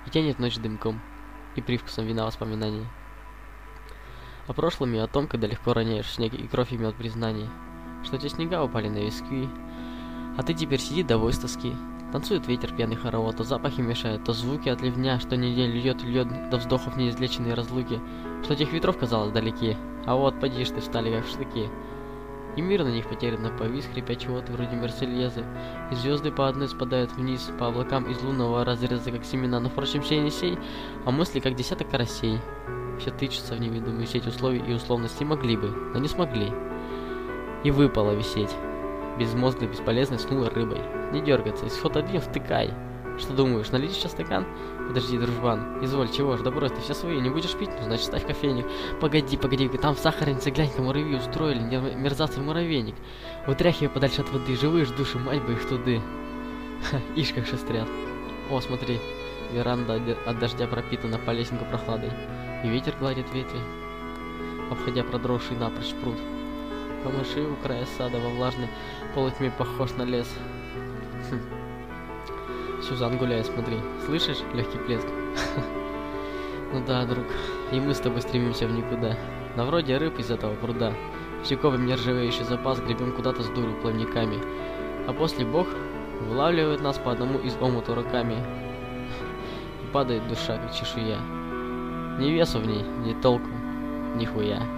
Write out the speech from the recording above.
и тянет ночь дымком и привкусом вина воспоминаний. О прошлом и о том, когда легко роняешь в снег и кровь и мед признаний, что те снега упали на виски, а ты теперь сиди довой с тоски. Танцует ветер пьяный хоровод, то запахи мешают, то звуки от ливня, что неделю льет до вздохов неизлеченные разлуки, что тех ветров казалось далеки, а вот поди ж ты встали как в штыки. И мир на них потерянно повис, хрипя чего-то вроде Мерсельезы, и звезды по одной спадают вниз, по облакам из лунного разреза, как семена, но впрочем сей не сей, а мысли как десяток карасей. Все тычутся в невидимую сеть условий и условностей, могли бы, но не смогли. И выпало висеть. Безмозглый, бесполезный, снула рыбой. Не дергаться, исход один, втыкай. Что думаешь, налить сейчас стакан? Подожди, дружбан, изволь, чего ж, да брось ты все свои, не будешь пить? Ну, значит, ставь кофейник. Погоди, там в сахарнице, глянь-ка, муравьи устроили, мерзавцы муравейник. Утряхивай подальше от воды, живые ж души, мать бы их туды. Ха, ишь как шестрят. О, смотри, веранда от дождя пропитана по лесенку прохладой. И ветер гладит ветви, обходя продрогший напрочь пруд. Камыши у края сада во влажной полутьме похож на лес. Сюзан гуляет, смотри. Слышишь легкий плеск? Ну да, друг. И мы с тобой стремимся в никуда. На вроде рыб из этого пруда. Всюковым нержавеющий запас гребем куда-то с дуру плавниками. А после Бог вылавливает нас по одному из омута руками. И падает душа, как чешуя. Ни весу в ней, ни толку, ни хуя.